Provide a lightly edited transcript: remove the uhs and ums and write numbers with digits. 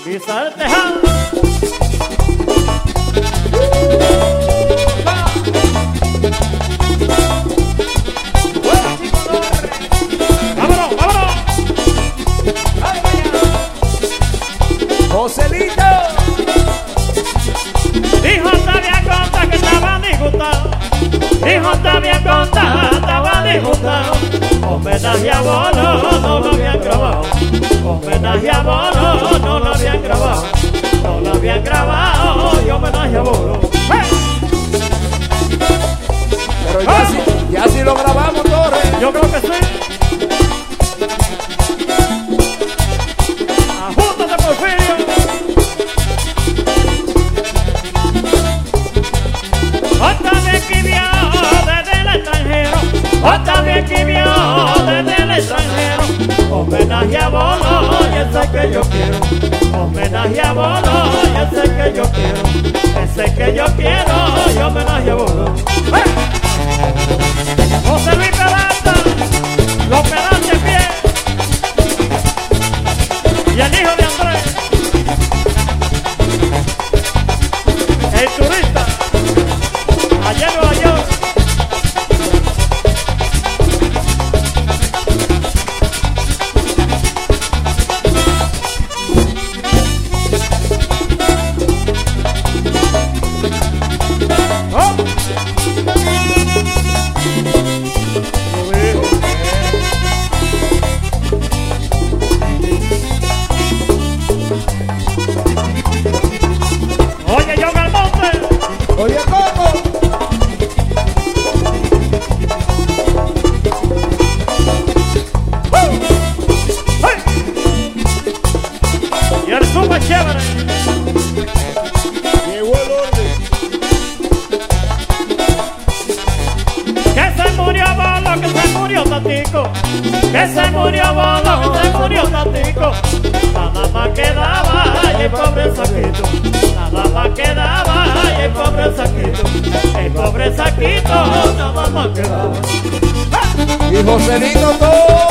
Pisa el tejado. ¡Vámonos, vámonos! Joselito. Dijo Tavia Conta que estaba disgustado. Dijo Tavia Conta estaba disgustado. Homenaje a Bolo no lo habían grabado. Homenaje a Bolo no lo habían grabado. No lo habían grabado y homenaje a Bolo. Pero ya sí lo grabamos, Torres. Yo creo que sí. Ajústate, Porfirio. Otra vez que vio desde el extranjero. Otra vez que vio desde el extranjero. Homenaje a Bolo y ese que yo quiero. Homenaje a Bolo y ese que yo quiero. Ese que yo quiero y homenaje a Bolo. José Luis Peralta, los pedales de pie y el hijo de Andrés, el turista, allá en Nueva York. Oye, John Almonte. Oye, Coco. ¡Hey! Y el super chévere. Llegó el orden. Que se murió Bolo, que se murió Tatico. Que se murió Bolo, que se murió Tatico. Nada más quedaba y el pobre saquito. Nada más quedaba y el pobre saquito. El pobre saquito nada más quedaba. Y Joselito todo.